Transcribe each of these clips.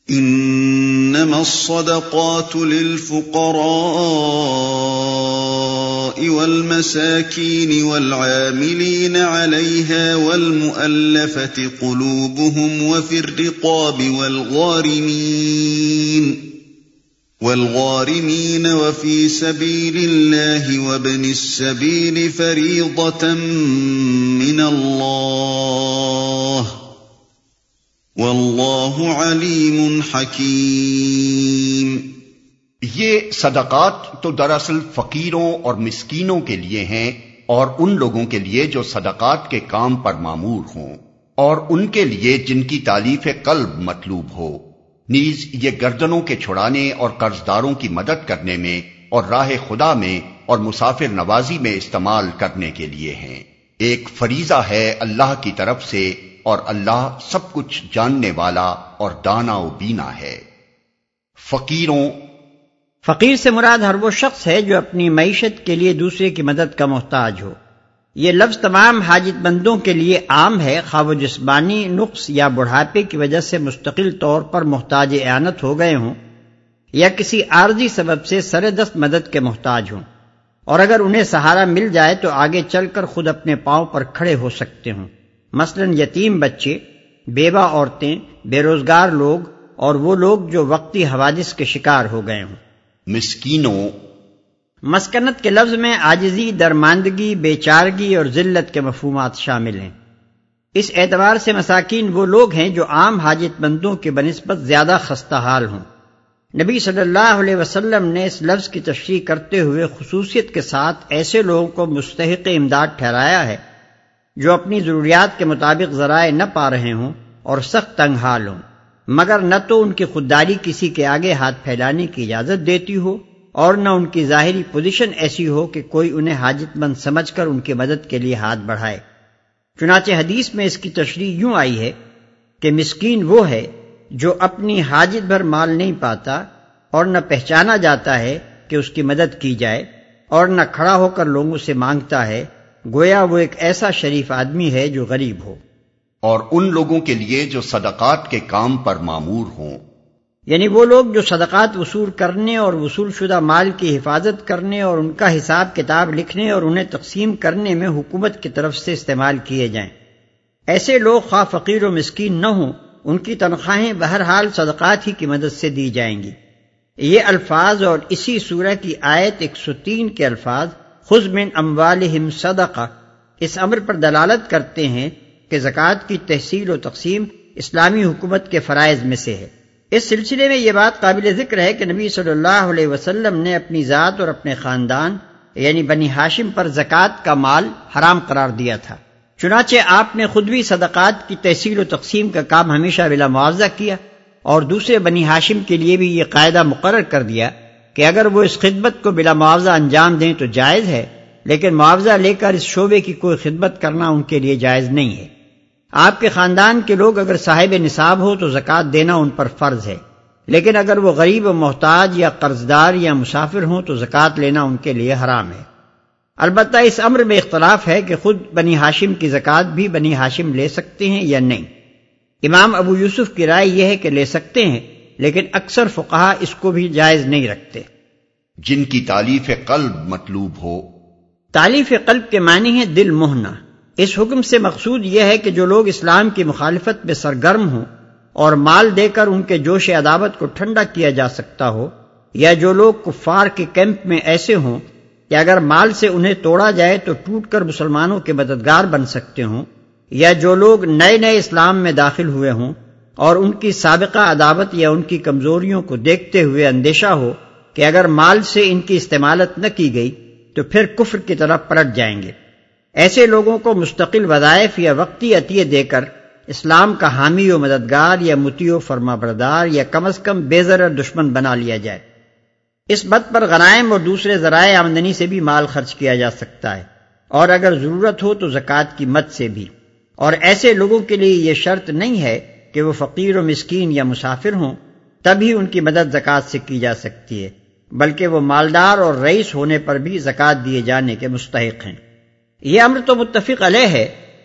انما الصدقات للفقراء والمساكين والعاملين عليها والمؤلفة قلوبهم وفي الرقاب والغارمين وفي سبيل الله وابن السبيل فريضة من الله واللہ علیم حکیم۔ یہ صدقات تو دراصل فقیروں اور مسکینوں کے لیے ہیں، اور ان لوگوں کے لیے جو صدقات کے کام پر مامور ہوں، اور ان کے لیے جن کی تالیف قلب مطلوب ہو، نیز یہ گردنوں کے چھڑانے اور قرضداروں کی مدد کرنے میں اور راہ خدا میں اور مسافر نوازی میں استعمال کرنے کے لیے ہیں۔ ایک فریضہ ہے اللہ کی طرف سے، اور اللہ سب کچھ جاننے والا اور دانا و بینا ہے۔ فقیر سے مراد ہر وہ شخص ہے جو اپنی معیشت کے لیے دوسرے کی مدد کا محتاج ہو۔ یہ لفظ تمام حاجت مندوں کے لیے عام ہے، خواہ وہ جسمانی نقص یا بڑھاپے کی وجہ سے مستقل طور پر محتاج اعانت ہو گئے ہوں، یا کسی عارضی سبب سے سر دست مدد کے محتاج ہوں، اور اگر انہیں سہارا مل جائے تو آگے چل کر خود اپنے پاؤں پر کھڑے ہو سکتے ہوں، مثلا یتیم بچے، بیوہ عورتیں، بے روزگار لوگ، اور وہ لوگ جو وقتی حوادث کے شکار ہو گئے ہوں۔ مسکنت کے لفظ میں عاجزی، درماندگی، بیچارگی اور ذلت کے مفہومات شامل ہیں۔ اس اعتبار سے مساکین وہ لوگ ہیں جو عام حاجت مندوں کے بنسبت زیادہ خستہ حال ہوں۔ نبی صلی اللہ علیہ وسلم نے اس لفظ کی تشریح کرتے ہوئے خصوصیت کے ساتھ ایسے لوگوں کو مستحق امداد ٹھہرایا ہے جو اپنی ضروریات کے مطابق ذرائع نہ پا رہے ہوں اور سخت تنگ حال ہوں، مگر نہ تو ان کی خودداری کسی کے آگے ہاتھ پھیلانے کی اجازت دیتی ہو، اور نہ ان کی ظاہری پوزیشن ایسی ہو کہ کوئی انہیں حاجت مند سمجھ کر ان کی مدد کے لیے ہاتھ بڑھائے۔ چنانچہ حدیث میں اس کی تشریح یوں آئی ہے کہ مسکین وہ ہے جو اپنی حاجت بھر مال نہیں پاتا، اور نہ پہچانا جاتا ہے کہ اس کی مدد کی جائے، اور نہ کھڑا ہو کر لوگوں سے مانگتا ہے، گویا وہ ایک ایسا شریف آدمی ہے جو غریب ہو۔ اور ان لوگوں کے لیے جو صدقات کے کام پر مامور ہوں، یعنی وہ لوگ جو صدقات وصول کرنے اور وصول شدہ مال کی حفاظت کرنے اور ان کا حساب کتاب لکھنے اور انہیں تقسیم کرنے میں حکومت کی طرف سے استعمال کیے جائیں۔ ایسے لوگ خواہ فقیر و مسکین نہ ہوں، ان کی تنخواہیں بہرحال صدقات ہی کی مدد سے دی جائیں گی۔ یہ الفاظ اور اسی سورہ کی آیت 103 کے الفاظ خذ من اموالہم صدقہ اس امر پر دلالت کرتے ہیں کہ زکوٰۃ کی تحصیل و تقسیم اسلامی حکومت کے فرائض میں سے ہے۔ اس سلسلے میں یہ بات قابل ذکر ہے کہ نبی صلی اللہ علیہ وسلم نے اپنی ذات اور اپنے خاندان یعنی بنی ہاشم پر زکوٰۃ کا مال حرام قرار دیا تھا، چنانچہ آپ نے خود بھی صدقات کی تحصیل و تقسیم کا کام ہمیشہ بلا معاوضہ کیا، اور دوسرے بنی ہاشم کے لیے بھی یہ قاعدہ مقرر کر دیا کہ اگر وہ اس خدمت کو بلا معاوضہ انجام دیں تو جائز ہے، لیکن معاوضہ لے کر اس شعبے کی کوئی خدمت کرنا ان کے لیے جائز نہیں ہے۔ آپ کے خاندان کے لوگ اگر صاحب نصاب ہو تو زکوٰۃ دینا ان پر فرض ہے، لیکن اگر وہ غریب و محتاج یا قرضدار یا مسافر ہوں تو زکوٰۃ لینا ان کے لیے حرام ہے۔ البتہ اس امر میں اختلاف ہے کہ خود بنی ہاشم کی زکوٰۃ بھی بنی ہاشم لے سکتے ہیں یا نہیں۔ امام ابو یوسف کی رائے یہ ہے کہ لے سکتے ہیں، لیکن اکثر فقہا اس کو بھی جائز نہیں رکھتے۔ جن کی تالیف قلب مطلوب ہو، تالیف قلب کے معنی ہے دل موہنا۔ اس حکم سے مقصود یہ ہے کہ جو لوگ اسلام کی مخالفت میں سرگرم ہوں اور مال دے کر ان کے جوش عداوت کو ٹھنڈا کیا جا سکتا ہو، یا جو لوگ کفار کے کیمپ میں ایسے ہوں کہ اگر مال سے انہیں توڑا جائے تو ٹوٹ کر مسلمانوں کے مددگار بن سکتے ہوں، یا جو لوگ نئے نئے اسلام میں داخل ہوئے ہوں اور ان کی سابقہ عداوت یا ان کی کمزوریوں کو دیکھتے ہوئے اندیشہ ہو کہ اگر مال سے ان کی استعمالت نہ کی گئی تو پھر کفر کی طرف پلٹ جائیں گے، ایسے لوگوں کو مستقل وظائف یا وقتی عطیے دے کر اسلام کا حامی و مددگار یا مطیع و فرما بردار یا کم از کم بے ضرر دشمن بنا لیا جائے۔ اس بت پر غنائم اور دوسرے ذرائع آمدنی سے بھی مال خرچ کیا جا سکتا ہے، اور اگر ضرورت ہو تو زکوٰۃ کی مد سے بھی، اور ایسے لوگوں کے لیے یہ شرط نہیں ہے کہ وہ فقیر و مسکین یا مسافر ہوں تبھی ان کی مدد زکوٰۃ سے کی جا سکتی ہے، بلکہ وہ مالدار اور رئیس ہونے پر بھی زکوٰۃ دیے جانے کے مستحق ہیں۔ یہ امر تو متفق علیہ ہے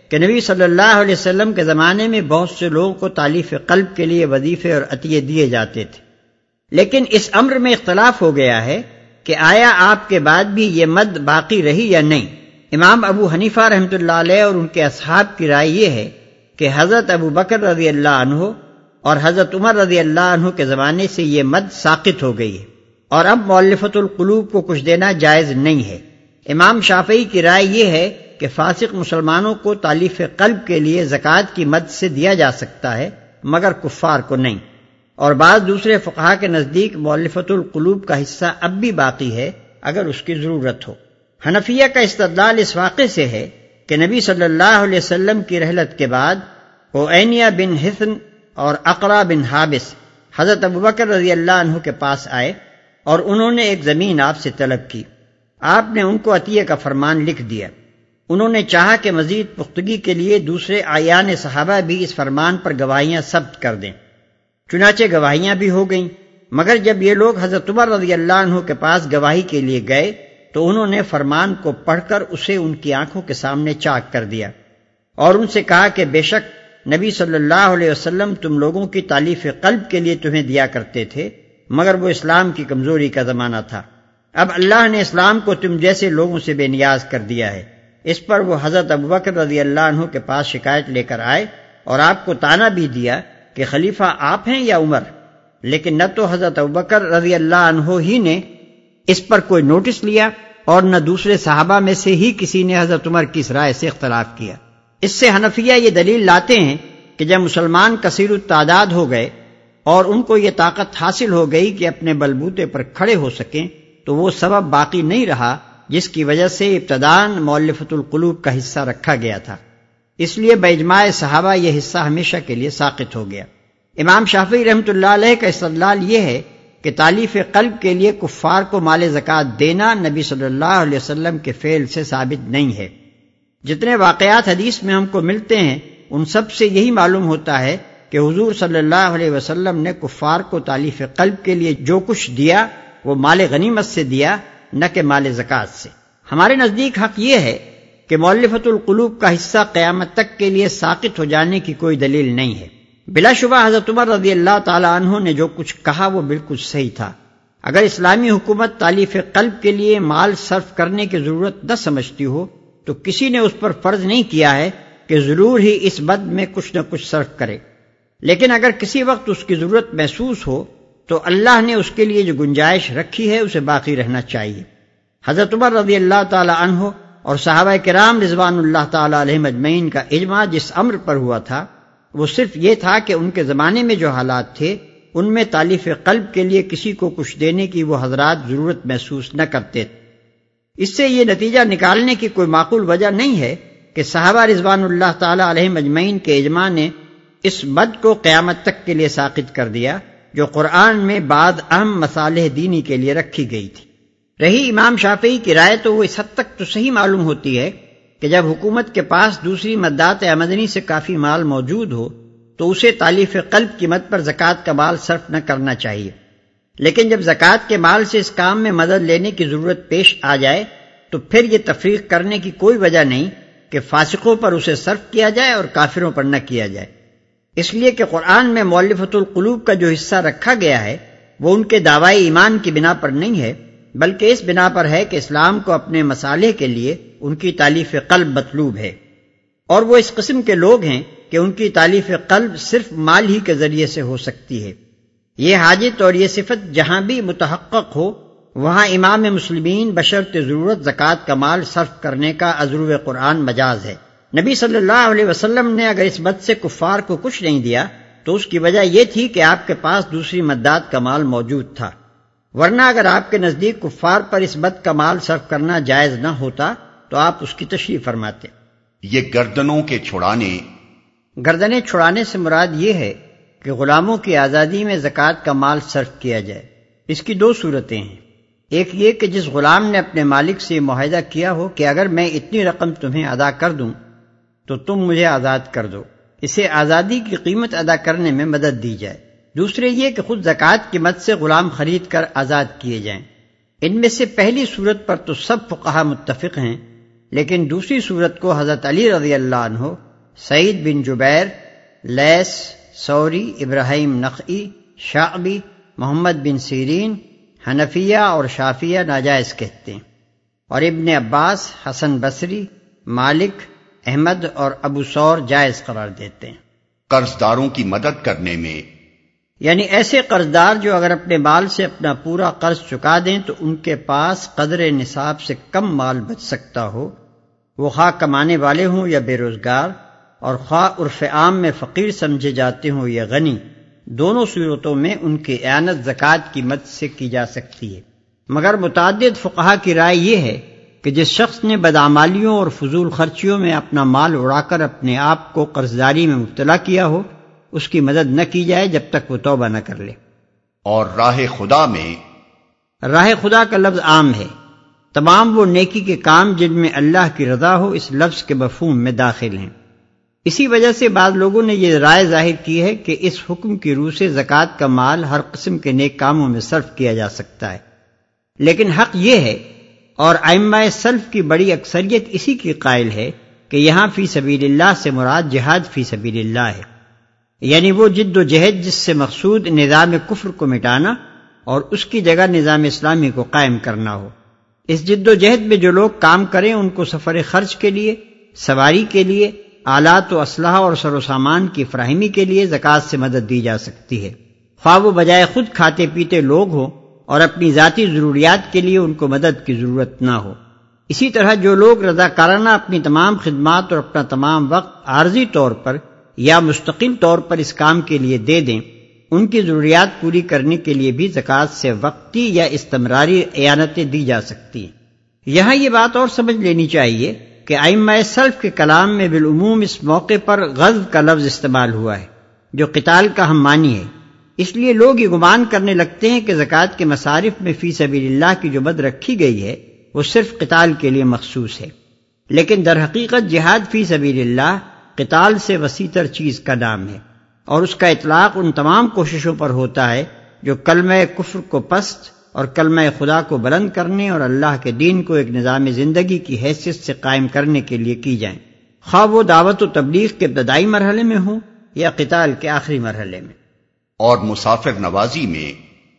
کہ نبی صلی اللہ علیہ وسلم کے زمانے میں بہت سے لوگوں کو تالیف قلب کے لیے وظیفے اور عطیے دیے جاتے تھے، لیکن اس امر میں اختلاف ہو گیا ہے کہ آیا آپ کے بعد بھی یہ مد باقی رہی یا نہیں۔ امام ابو حنیفہ رحمۃ اللہ علیہ اور ان کے اصحاب کی رائے یہ ہے کہ حضرت ابو بکر رضی اللہ عنہ اور حضرت عمر رضی اللہ عنہ کے زمانے سے یہ مد ساقط ہو گئی ہے اور اب مؤلفۃ القلوب کو کچھ دینا جائز نہیں ہے۔ امام شافعی کی رائے یہ ہے کہ فاسق مسلمانوں کو تالیف قلب کے لیے زکوٰۃ کی مد سے دیا جا سکتا ہے مگر کفار کو نہیں، اور بعض دوسرے فقہا کے نزدیک مؤلفۃ القلوب کا حصہ اب بھی باقی ہے اگر اس کی ضرورت ہو۔ حنفیہ کا استدلال اس واقعے سے ہے کہ نبی صلی اللہ علیہ وسلم کی رحلت کے بعد اوینیہ بن حصن اور اقرا بن حابس حضرت ابوبکر رضی اللہ عنہ کے پاس آئے اور انہوں نے ایک زمین آپ سے طلب کی۔ آپ نے ان کو عطیہ کا فرمان لکھ دیا۔ انہوں نے چاہا کہ مزید پختگی کے لیے دوسرے اعیان صحابہ بھی اس فرمان پر گواہیاں ثبت کر دیں۔ چنانچہ گواہیاں بھی ہو گئیں، مگر جب یہ لوگ حضرت عمر رضی اللہ عنہ کے پاس گواہی کے لیے گئے تو انہوں نے فرمان کو پڑھ کر اسے ان کی آنکھوں کے سامنے چاک کر دیا اور ان سے کہا کہ بے شک نبی صلی اللہ علیہ وسلم تم لوگوں کی تالیف قلب کے لیے تمہیں دیا کرتے تھے، مگر وہ اسلام کی کمزوری کا زمانہ تھا۔ اب اللہ نے اسلام کو تم جیسے لوگوں سے بے نیاز کر دیا ہے۔ اس پر وہ حضرت ابوبکر رضی اللہ عنہ کے پاس شکایت لے کر آئے اور آپ کو طعنہ بھی دیا کہ خلیفہ آپ ہیں یا عمر، لیکن نہ تو حضرت ابوبکر رضی اللہ عنہ ہی نے اس پر کوئی نوٹس لیا اور نہ دوسرے صحابہ میں سے ہی کسی نے حضرت عمر کی اس رائے سے اختلاف کیا۔ اس سے حنفیہ یہ دلیل لاتے ہیں کہ جب مسلمان کثیر التعداد ہو گئے اور ان کو یہ طاقت حاصل ہو گئی کہ اپنے بلبوتے پر کھڑے ہو سکیں تو وہ سبب باقی نہیں رہا جس کی وجہ سے ابتداً مؤلفۃ القلوب کا حصہ رکھا گیا تھا، اس لیے باجماع صحابہ یہ حصہ ہمیشہ کے لیے ساقط ہو گیا۔ امام شافعی رحمۃ اللہ علیہ کا استدلال یہ ہے کہ تالیف قلب کے لیے کفار کو مال زکوٰۃ دینا نبی صلی اللہ علیہ وسلم کے فعل سے ثابت نہیں ہے۔ جتنے واقعات حدیث میں ہم کو ملتے ہیں ان سب سے یہی معلوم ہوتا ہے کہ حضور صلی اللہ علیہ وسلم نے کفار کو تالیف قلب کے لیے جو کچھ دیا وہ مال غنیمت سے دیا، نہ کہ مال زکوٰۃ سے۔ ہمارے نزدیک حق یہ ہے کہ مؤلفۃ القلوب کا حصہ قیامت تک کے لیے ساقط ہو جانے کی کوئی دلیل نہیں ہے۔ بلا شبہ حضرت عمر رضی اللہ تعالی عنہ نے جو کچھ کہا وہ بالکل صحیح تھا۔ اگر اسلامی حکومت تالیف قلب کے لیے مال صرف کرنے کی ضرورت نہ سمجھتی ہو تو کسی نے اس پر فرض نہیں کیا ہے کہ ضرور ہی اس بد میں کچھ نہ کچھ صرف کرے، لیکن اگر کسی وقت اس کی ضرورت محسوس ہو تو اللہ نے اس کے لیے جو گنجائش رکھی ہے اسے باقی رہنا چاہیے۔ حضرت عمر رضی اللہ تعالی عنہ اور صحابہ کرام رضوان اللہ تعالی علیہم اجمعین کا اجماع جس امر پر ہوا تھا وہ صرف یہ تھا کہ ان کے زمانے میں جو حالات تھے ان میں تالیف قلب کے لیے کسی کو کچھ دینے کی وہ حضرات ضرورت محسوس نہ کرتے۔ اس سے یہ نتیجہ نکالنے کی کوئی معقول وجہ نہیں ہے کہ صحابہ رضوان اللہ تعالی علیہم اجمعین کے اجماع نے اس بد کو قیامت تک کے لیے ساقط کر دیا جو قرآن میں بعض اہم مصالح دینی کے لیے رکھی گئی تھی۔ رہی امام شافعی کی رائے تو وہ اس حد تک تو صحیح معلوم ہوتی ہے کہ جب حکومت کے پاس دوسری مدات آمدنی سے کافی مال موجود ہو تو اسے تالیف قلب کی مد پر زکوٰۃ کا مال صرف نہ کرنا چاہیے، لیکن جب زکوٰۃ کے مال سے اس کام میں مدد لینے کی ضرورت پیش آ جائے تو پھر یہ تفریق کرنے کی کوئی وجہ نہیں کہ فاسقوں پر اسے صرف کیا جائے اور کافروں پر نہ کیا جائے، اس لیے کہ قرآن میں مؤلفۃ القلوب کا جو حصہ رکھا گیا ہے وہ ان کے دعوی ایمان کی بنا پر نہیں ہے بلکہ اس بنا پر ہے کہ اسلام کو اپنے مصالح کے لیے ان کی تالیف قلب مطلوب ہے، اور وہ اس قسم کے لوگ ہیں کہ ان کی تالیف قلب صرف مال ہی کے ذریعے سے ہو سکتی ہے۔ یہ حاجت اور یہ صفت جہاں بھی متحقق ہو وہاں امام مسلمین بشرط ضرورت زکوٰۃ کا مال صرف کرنے کا عذر قرآن مجاز ہے۔ نبی صلی اللہ علیہ وسلم نے اگر اس بد سے کفار کو کچھ نہیں دیا تو اس کی وجہ یہ تھی کہ آپ کے پاس دوسری مدات کا مال موجود تھا، ورنہ اگر آپ کے نزدیک کفار پر اس بد کا مال صرف کرنا جائز نہ ہوتا تو آپ اس کی تشریح فرماتے۔ یہ گردنوں کے چھڑانے، گردنیں چھڑانے سے مراد یہ ہے کہ غلاموں کی آزادی میں زکوٰۃ کا مال صرف کیا جائے۔ اس کی دو صورتیں ہیں، ایک یہ کہ جس غلام نے اپنے مالک سے یہ معاہدہ کیا ہو کہ اگر میں اتنی رقم تمہیں ادا کر دوں تو تم مجھے آزاد کر دو، اسے آزادی کی قیمت ادا کرنے میں مدد دی جائے۔ دوسرے یہ کہ خود زکوٰۃ کی مد سے غلام خرید کر آزاد کیے جائیں۔ ان میں سے پہلی صورت پر تو سب فقہا متفق ہیں، لیکن دوسری صورت کو حضرت علی رضی اللہ عنہ سعید بن جبیر، لیث، ثوری، ابراہیم نخعی، شعبی، محمد بن سیرین، حنفیہ اور شافعیہ ناجائز کہتے ہیں، اور ابن عباس، حسن بصری، مالک، احمد اور ابو ثور جائز قرار دیتے ہیں۔ قرضداروں کی مدد کرنے میں، یعنی ایسے قرضدار جو اگر اپنے مال سے اپنا پورا قرض چکا دیں تو ان کے پاس قدر نصاب سے کم مال بچ سکتا ہو، وہ خواہ کمانے والے ہوں یا بے روزگار، اور خواہ عرف عام میں فقیر سمجھے جاتے ہوں یا غنی، دونوں صورتوں میں ان کی اعانت زکوٰۃ کی مد سے کی جا سکتی ہے۔ مگر متعدد فقہا کی رائے یہ ہے کہ جس شخص نے بدعمالیوں اور فضول خرچیوں میں اپنا مال اڑا کر اپنے آپ کو قرضداری میں مبتلا کیا ہو، اس کی مدد نہ کی جائے جب تک وہ توبہ نہ کر لے۔ اور راہ خدا میں، راہ خدا کا لفظ عام ہے، تمام وہ نیکی کے کام جن میں اللہ کی رضا ہو اس لفظ کے مفہوم میں داخل ہیں۔ اسی وجہ سے بعض لوگوں نے یہ رائے ظاہر کی ہے کہ اس حکم کی روح سے زکوٰۃ کا مال ہر قسم کے نیک کاموں میں صرف کیا جا سکتا ہے، لیکن حق یہ ہے، اور ائمہ سلف کی بڑی اکثریت اسی کی قائل ہے، کہ یہاں فی سبیل اللہ سے مراد جہاد فی سبیل اللہ ہے، یعنی وہ جد و جہد جس سے مقصود نظام کفر کو مٹانا اور اس کی جگہ نظام اسلامی کو قائم کرنا ہو۔ اس جد و جہد میں جو لوگ کام کریں ان کو سفر خرچ کے لیے، سواری کے لیے، آلات و اسلحہ اور سر و سامان کی فراہمی کے لیے زکوٰۃ سے مدد دی جا سکتی ہے، خواہ وہ بجائے خود کھاتے پیتے لوگ ہوں اور اپنی ذاتی ضروریات کے لیے ان کو مدد کی ضرورت نہ ہو۔ اسی طرح جو لوگ رضاکارانہ اپنی تمام خدمات اور اپنا تمام وقت عارضی طور پر یا مستقل طور پر اس کام کے لیے دے دیں، ان کی ضروریات پوری کرنے کے لیے بھی زکوٰۃ سے وقتی یا استمراری اعانتیں دی جا سکتی ہیں۔ یہاں یہ بات اور سمجھ لینی چاہیے کہ ائمہ سلف کے کلام میں بالعموم اس موقع پر غزو کا لفظ استعمال ہوا ہے، جو قتال کا ہم معنی ہے۔ اس لیے لوگ یہ گمان کرنے لگتے ہیں کہ زکوٰۃ کے مصارف میں فی سبیل اللہ کی جو مد رکھی گئی ہے وہ صرف قتال کے لیے مخصوص ہے، لیکن در حقیقت جہاد فی سبیل اللہ قتال سے وسیع تر چیز کا نام ہے، اور اس کا اطلاق ان تمام کوششوں پر ہوتا ہے جو کلمہ کفر کو پست اور کلمہ خدا کو بلند کرنے اور اللہ کے دین کو ایک نظام زندگی کی حیثیت سے قائم کرنے کے لیے کی جائیں، خواہ وہ دعوت و تبلیغ کے ابتدائی مرحلے میں ہوں یا قتال کے آخری مرحلے میں۔ اور مسافر نوازی میں،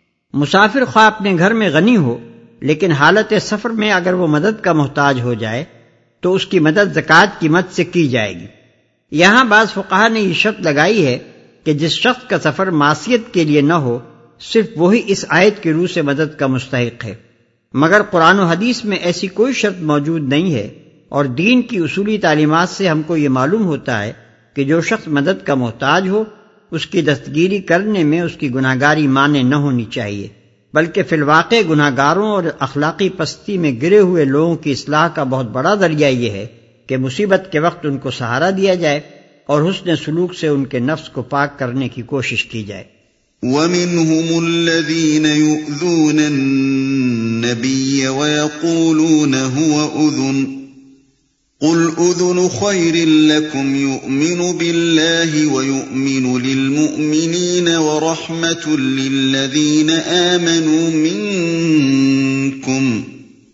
مسافر خواہ اپنے گھر میں غنی ہو لیکن حالت سفر میں اگر وہ مدد کا محتاج ہو جائے تو اس کی مدد زکوٰۃ کی مد سے کی جائے گی۔ یہاں بعض فقہا نے یہ شرط لگائی ہے کہ جس شخص کا سفر معصیت کے لیے نہ ہو صرف وہی اس آیت کی روح سے مدد کا مستحق ہے، مگر قرآن و حدیث میں ایسی کوئی شرط موجود نہیں ہے، اور دین کی اصولی تعلیمات سے ہم کو یہ معلوم ہوتا ہے کہ جو شخص مدد کا محتاج ہو اس کی دستگیری کرنے میں اس کی گناہگاری مانے نہ ہونی چاہیے، بلکہ فی الواقع گناہگاروں اور اخلاقی پستی میں گرے ہوئے لوگوں کی اصلاح کا بہت بڑا ذریعہ یہ ہے کہ مصیبت کے وقت ان کو سہارا دیا جائے اور حسن سلوک سے ان کے نفس کو پاک کرنے کی کوشش کی جائے۔ وَمِنْهُمُ الَّذِينَ يُؤْذُونَ النَّبِيَّ وَيَقُولُونَ هُوَ أُذُنٌ قُلْ أُذُنُ خَيْرٍ لَكُمْ يُؤْمِنُ بِاللَّهِ وَيُؤْمِنُ لِلْمُؤْمِنِينَ وَرَحْمَةٌ لِلَّذِينَ آمَنُوا مِنْكُمْ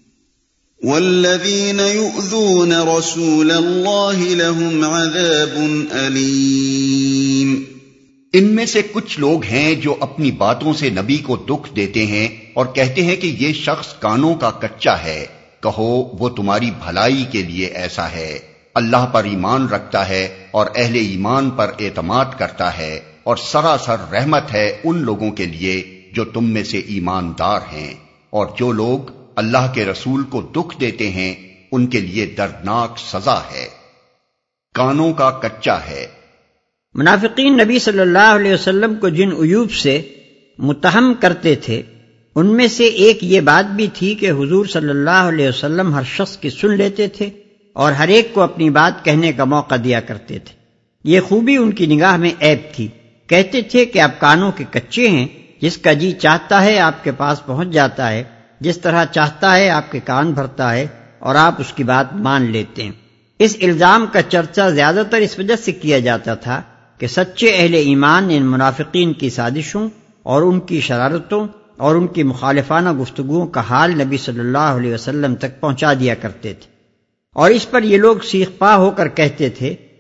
وَالَّذِينَ يُؤْذُونَ رَسُولَ اللَّهِ لَهُمْ عَذَابٌ أَلِيمٌ۔ ان میں سے کچھ لوگ ہیں جو اپنی باتوں سے نبی کو دکھ دیتے ہیں اور کہتے ہیں کہ یہ شخص کانوں کا کچا ہے۔ کہو وہ تمہاری بھلائی کے لیے ایسا ہے، اللہ پر ایمان رکھتا ہے اور اہل ایمان پر اعتماد کرتا ہے، اور سراسر رحمت ہے ان لوگوں کے لیے جو تم میں سے ایماندار ہیں، اور جو لوگ اللہ کے رسول کو دکھ دیتے ہیں ان کے لیے دردناک سزا ہے۔ کانوں کا کچا ہے۔ منافقین نبی صلی اللہ علیہ وسلم کو جن عیوب سے متہم کرتے تھے ان میں سے ایک یہ بات بھی تھی کہ حضور صلی اللہ علیہ وسلم ہر شخص کی سن لیتے تھے اور ہر ایک کو اپنی بات کہنے کا موقع دیا کرتے تھے۔ یہ خوبی ان کی نگاہ میں عیب تھی۔ کہتے تھے کہ آپ کانوں کے کچے ہیں، جس کا جی چاہتا ہے آپ کے پاس پہنچ جاتا ہے، جس طرح چاہتا ہے آپ کے کان بھرتا ہے اور آپ اس کی بات مان لیتے ہیں۔ اس الزام کا چرچا زیادہ تر اس وجہ سے کیا جاتا تھا کہ سچے اہل ایمان ان منافقین کی سازشوں اور ان کی شرارتوں اور ان کی مخالفانہ گفتگوؤں کا حال نبی صلی اللہ علیہ وسلم تک پہنچا دیا کرتے تھے، اور اس پر یہ لوگ سیخ پا ہو کر کہتے تھے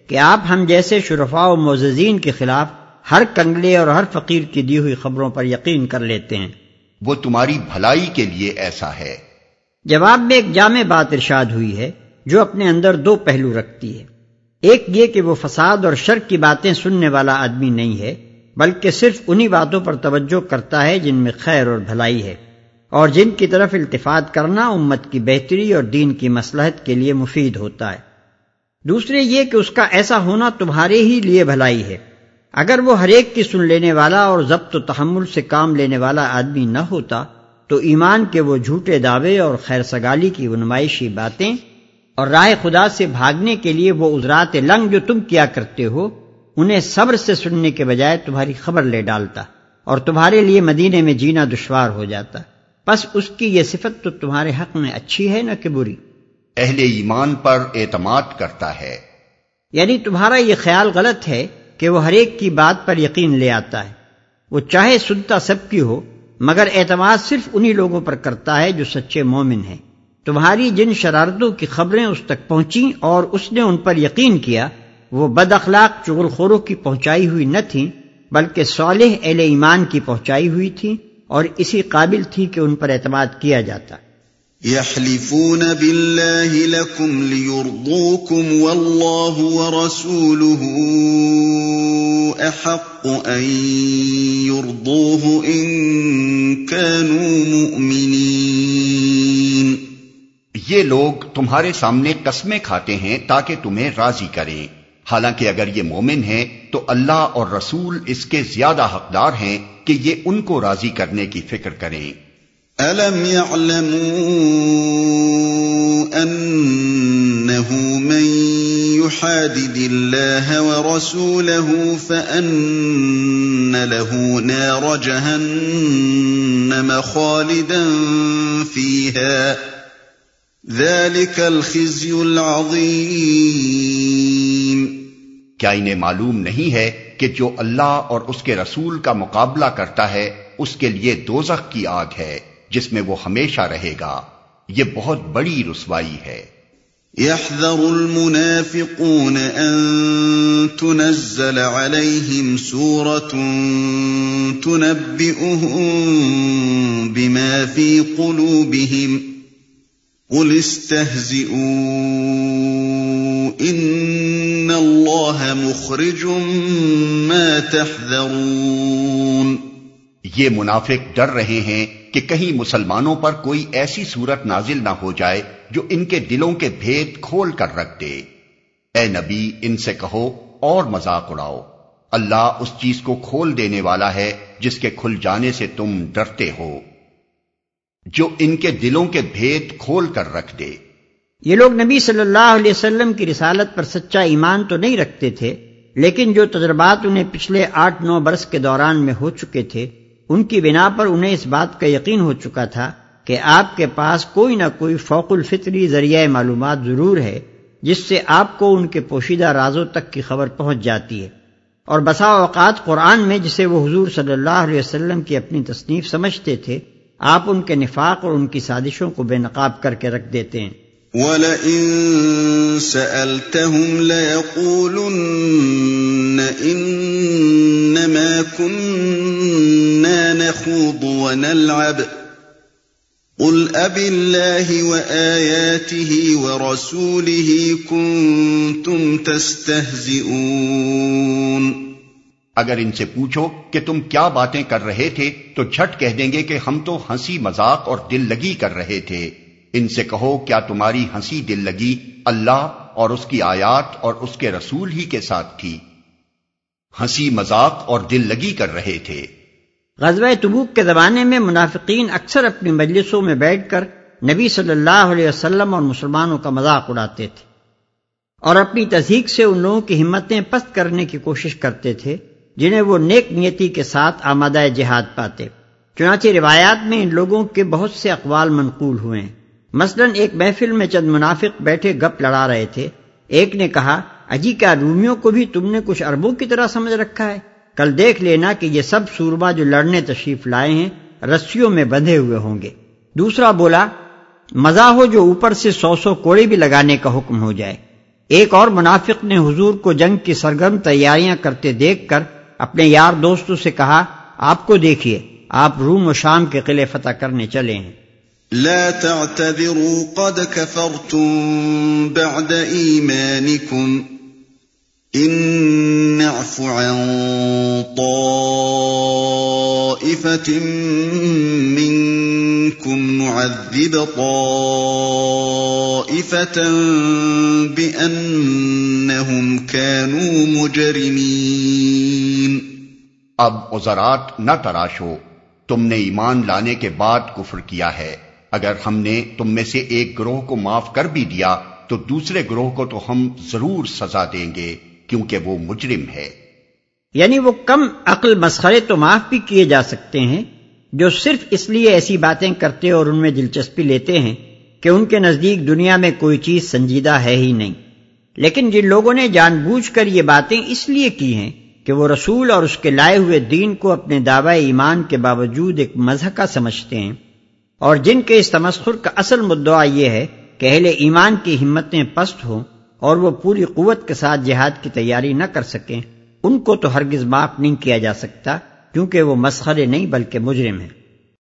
کہ آپ ہم جیسے شرفاء و معززین کے خلاف ہر کنگلے اور ہر فقیر کی دی ہوئی خبروں پر یقین کر لیتے ہیں۔ وہ تمہاری بھلائی کے لیے ایسا ہے۔ جواب میں ایک جامع بات ارشاد ہوئی ہے جو اپنے اندر دو پہلو رکھتی ہے۔ ایک یہ کہ وہ فساد اور شر کی باتیں سننے والا آدمی نہیں ہے، بلکہ صرف انہی باتوں پر توجہ کرتا ہے جن میں خیر اور بھلائی ہے، اور جن کی طرف التفات کرنا امت کی بہتری اور دین کی مصلحت کے لیے مفید ہوتا ہے۔ دوسرے یہ کہ اس کا ایسا ہونا تمہارے ہی لیے بھلائی ہے۔ اگر وہ ہر ایک کی سن لینے والا اور ضبط و تحمل سے کام لینے والا آدمی نہ ہوتا تو ایمان کے وہ جھوٹے دعوے اور خیر سگالی کی وہ نمائشی باتیں اور راہ خدا سے بھاگنے کے لیے وہ عذرات لنگ جو تم کیا کرتے ہو، انہیں صبر سے سننے کے بجائے تمہاری خبر لے ڈالتا اور تمہارے لیے مدینے میں جینا دشوار ہو جاتا۔ بس اس کی یہ صفت تو تمہارے حق میں اچھی ہے نہ کہ بری۔ اہل ایمان پر اعتماد کرتا ہے، یعنی تمہارا یہ خیال غلط ہے کہ وہ ہر ایک کی بات پر یقین لے آتا ہے۔ وہ چاہے سنتا سب کی ہو، مگر اعتماد صرف انہی لوگوں پر کرتا ہے جو سچے مومن ہیں۔ تمہاری جن شرارتوں کی خبریں اس تک پہنچیں اور اس نے ان پر یقین کیا، وہ بد اخلاق چغل خوروں کی پہنچائی ہوئی نہ تھیں، بلکہ صالح اہل ایمان کی پہنچائی ہوئی تھیں، اور اسی قابل تھی کہ ان پر اعتماد کیا جاتا۔ يحلفون بالله لكم ليرضوكم والله ورسوله أحق أن يرضوه إن كانوا مؤمنين۔ یہ لوگ تمہارے سامنے قسمیں کھاتے ہیں تاکہ تمہیں راضی کریں، حالانکہ اگر یہ مومن ہیں تو اللہ اور رسول اس کے زیادہ حقدار ہیں کہ یہ ان کو راضی کرنے کی فکر کریں۔ أَلَمْ يَعْلَمُوا أَنَّهُ مَن يُحَادِدِ اللَّهَ وَرَسُولَهُ فَأَنَّ لَهُ نَارَ جَهَنَّمَ خَالِدًا فِيهَا ذَلِكَ الْخِزْيُ الْعَظِيمُ۔ کیا انہیں معلوم نہیں ہے کہ جو اللہ اور اس کے رسول کا مقابلہ کرتا ہے اس کے لیے دوزخ کی آگ ہے جس میں وہ ہمیشہ رہے گا، یہ بہت بڑی رسوائی ہے۔ يَحْذَرُ الْمُنَافِقُونَ أَن تُنَزَّلَ عَلَيْهِمْ سُورَةٌ تُنَبِّئُهُم بِمَا فِي قُلُوبِهِمْ قُلِ اسْتَهْزِئُوا إِنَّ اللَّهَ مُخْرِجٌ مَا تَحْذَرُونَ۔ یہ منافق ڈر رہے ہیں کہ کہیں مسلمانوں پر کوئی ایسی صورت نازل نہ ہو جائے جو ان کے دلوں کے بھید کھول کر رکھ دے۔ اے نبی، ان سے کہو اور مذاق اڑاؤ، اللہ اس چیز کو کھول دینے والا ہے جس کے کھل جانے سے تم ڈرتے ہو، جو ان کے دلوں کے بھید کھول کر رکھ دے۔ یہ لوگ نبی صلی اللہ علیہ وسلم کی رسالت پر سچا ایمان تو نہیں رکھتے تھے، لیکن جو تجربات انہیں پچھلے 8-9 برس کے دوران میں ہو چکے تھے، ان کی بنا پر انہیں اس بات کا یقین ہو چکا تھا کہ آپ کے پاس کوئی نہ کوئی فوق الفطری ذریعہ معلومات ضرور ہے جس سے آپ کو ان کے پوشیدہ رازوں تک کی خبر پہنچ جاتی ہے، اور بسا اوقات قرآن میں جسے وہ حضور صلی اللہ علیہ وسلم کی اپنی تصنیف سمجھتے تھے، آپ ان کے نفاق اور ان کی سازشوں کو بے نقاب کر کے رکھ دیتے ہیں۔ وَلَئِن سَأَلْتَهُمْ لَيَقُولُنَّ إِنَّمَا كُنَّا نَخُوضُ وَنَلْعَبُ قُلْ أَبِاللَّهِ وَآيَاتِهِ وَرَسُولِهِ كُنتُمْ تَسْتَهْزِئُونَ۔ اگر ان سے پوچھو کہ تم کیا باتیں کر رہے تھے تو جھٹ کہہ دیں گے کہ ہم تو ہنسی مذاق اور دل لگی کر رہے تھے۔ ان سے کہو کیا تمہاری ہنسی دل لگی اللہ اور اس کی آیات اور اس کے رسول ہی کے ساتھ تھی؟ ہنسی مذاق اور دل لگی کر رہے تھے۔ غزوہ تبوک کے زمانے میں منافقین اکثر اپنی مجلسوں میں بیٹھ کر نبی صلی اللہ علیہ وسلم اور مسلمانوں کا مذاق اڑاتے تھے اور اپنی تضحیک سے ان لوگوں کی ہمتیں پست کرنے کی کوشش کرتے تھے جنہیں وہ نیک نیتی کے ساتھ آمادہ جہاد پاتے۔ چنانچہ روایات میں ان لوگوں کے بہت سے اقوال منقول ہوئے ہیں۔ مثلاً ایک محفل میں چند منافق بیٹھے گپ لڑا رہے تھے۔ ایک نے کہا، اجی کیا رومیوں کو بھی تم نے کچھ عربوں کی طرح سمجھ رکھا ہے؟ کل دیکھ لینا کہ یہ سب سورما جو لڑنے تشریف لائے ہیں رسیوں میں بندھے ہوئے ہوں گے۔ دوسرا بولا، مزہ ہو جو اوپر سے 100 کوڑے بھی لگانے کا حکم ہو جائے۔ ایک اور منافق نے حضور کو جنگ کی سرگرم تیاریاں کرتے دیکھ کر اپنے یار دوستوں سے کہا، آپ کو دیکھیے، آپ روم و شام کے قلعے فتح کرنے چلے ہیں۔ لا تعتذروا قد كفرتم بعد ایمانکم ان نعف عن طائفة منكم نعذب طائفة بأنهم كانوا مجرمين۔ اب عذرات نہ تراشو، تم نے ایمان لانے کے بعد کفر کیا ہے، اگر ہم نے تم میں سے ایک گروہ کو معاف کر بھی دیا تو دوسرے گروہ کو تو ہم ضرور سزا دیں گے کیونکہ وہ مجرم ہے۔ یعنی وہ کم عقل مسخرے تو معاف بھی کیے جا سکتے ہیں جو صرف اس لیے ایسی باتیں کرتے اور ان میں دلچسپی لیتے ہیں کہ ان کے نزدیک دنیا میں کوئی چیز سنجیدہ ہے ہی نہیں، لیکن جن لوگوں نے جان بوجھ کر یہ باتیں اس لیے کی ہیں کہ وہ رسول اور اس کے لائے ہوئے دین کو اپنے دعوی ایمان کے باوجود ایک مضحکہ سمجھتے ہیں، اور جن کے اس تمسخر کا اصل مدعا یہ ہے کہ اہل ایمان کی ہمتیں پست ہوں اور وہ پوری قوت کے ساتھ جہاد کی تیاری نہ کر سکیں، ان کو تو ہرگز معاف نہیں کیا جا سکتا کیونکہ وہ مسخرے نہیں بلکہ مجرم ہیں۔